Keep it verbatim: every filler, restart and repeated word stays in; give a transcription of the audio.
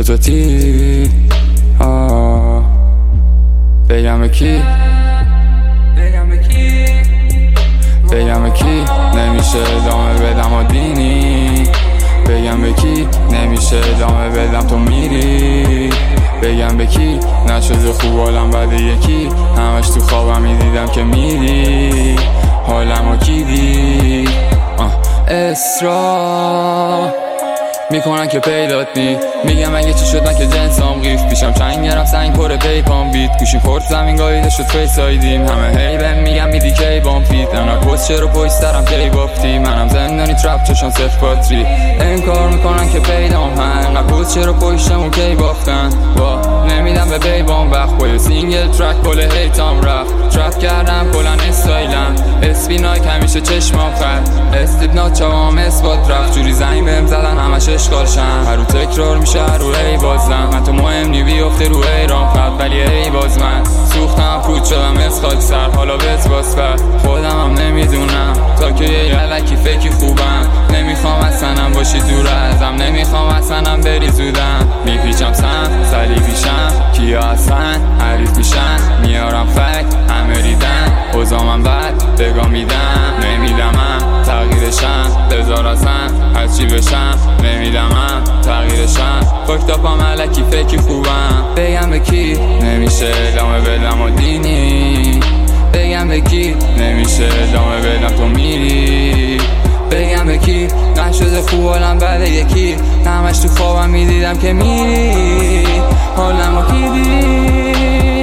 توتی آه بگم به کی بگم به کی نمیشه ادامه بدم و دینی بگم به کی نمیشه ادامه بدم تو میری بگم به کی نشده خوب حالم بعد یکی همش تو خوابم میدیدم که میری حالمو کی دی اصرار میکنن که پیدات نی میگم اگه چی شد من که جنسام قیف پیشم چنگ گرم سنگ پر پیپام بیت گوشیم خورد زمین گاییده شد فیس آیدیم همه هی بهم میگم میدی کی بام فیت نمنا کس چرا پشترم کی بافتی منم زندانی ترپ چشان صف باتری این کار میکنن که پیدام هن نکس چرا پشتمون کی بافتن با نمیدم به بیبام وقت با سینگل ترک کل هیتام رفت ترپ کردم کلن استایلم اسپی نایک همیشه چشمام خرد استیپ نات چوام اثبات رفت جوری زنگ بهم زدن همش اشکالشم هر رو تکرار میشه هر رو ای بازم من تو مهم نی بیفته رو ایران خط ولی ای باز من سوختم پود شدم از خاک سر حالا بهت باز بر خودم هم نمیدونم تا که یه علکی فکری خوبم نمیخوام اصلا باشی دور ازم نمیخوام اصلا بری زودم میپیچم سم صلیبیشم کیا اصلا حریف میشن میارم فک همه ریدن اوزامم بد بگاه میدم نمیدمم تغییرشم بذار اصلا هرچی بشم نمیدمم تغییرشم فاکتاپم علکی فکری خوبم بگم به کی نمیشه ادامه بدم و دینی بگم به کی نمیشه ادامه بدم تو میری بگم به کی نشده خوب حالم بعد یکی همش تو خوابم میدیدم که میری حالمو کی دی